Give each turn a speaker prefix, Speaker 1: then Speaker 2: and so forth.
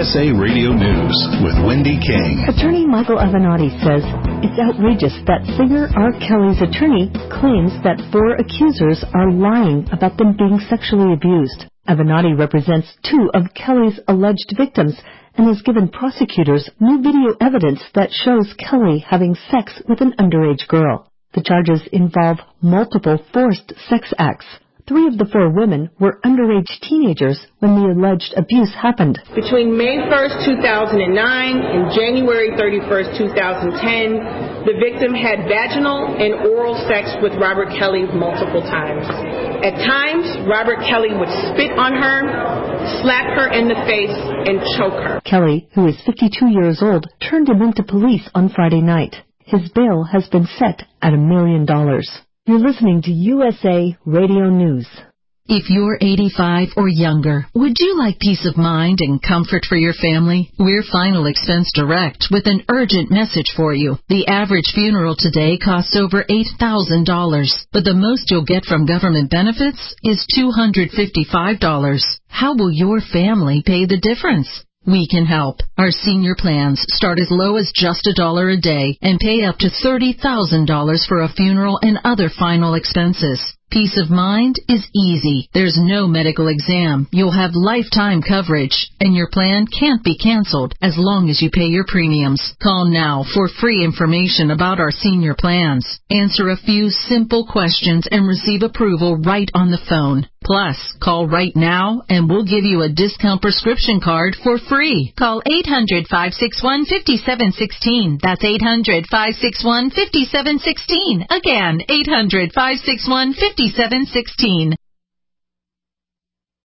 Speaker 1: USA Radio News with Wendy King.
Speaker 2: Attorney Michael Avenatti says it's outrageous that singer R. Kelly's attorney claims that 4 accusers are lying about them being sexually abused. Avenatti represents 2 of Kelly's alleged victims and has given prosecutors new video evidence that shows Kelly having sex with an underage girl. The charges involve multiple forced sex acts. 3 of the 4 women were underage teenagers when the alleged abuse happened.
Speaker 3: Between May 1st, 2009 and January 31st, 2010, the victim had vaginal and oral sex with Robert Kelly multiple times. At times, Robert Kelly would spit on her, slap her in the face, and choke her.
Speaker 2: Kelly, who is 52 years old, turned him into police on Friday night. His bail has been set at $1 million. You're listening to USA Radio News.
Speaker 4: If you're 85 or younger, would you like peace of mind and comfort for your family? We're Final Expense Direct with an urgent message for you. The average funeral today costs over $8,000, but the most you'll get from government benefits is $255. How will your family pay the difference? We can help. Our senior plans start as low as just $1 a day and pay up to $30,000 for a funeral and other final expenses. Peace of mind is easy. There's no medical exam. You'll have lifetime coverage, and your plan can't be canceled as long as you pay your premiums. Call now for free information about our senior plans. Answer a few simple questions and receive approval right on the phone. Plus, call right now and we'll give you a discount prescription card for free. Call 800-561-5716. That's 800-561-5716. Again, 800-561-5716.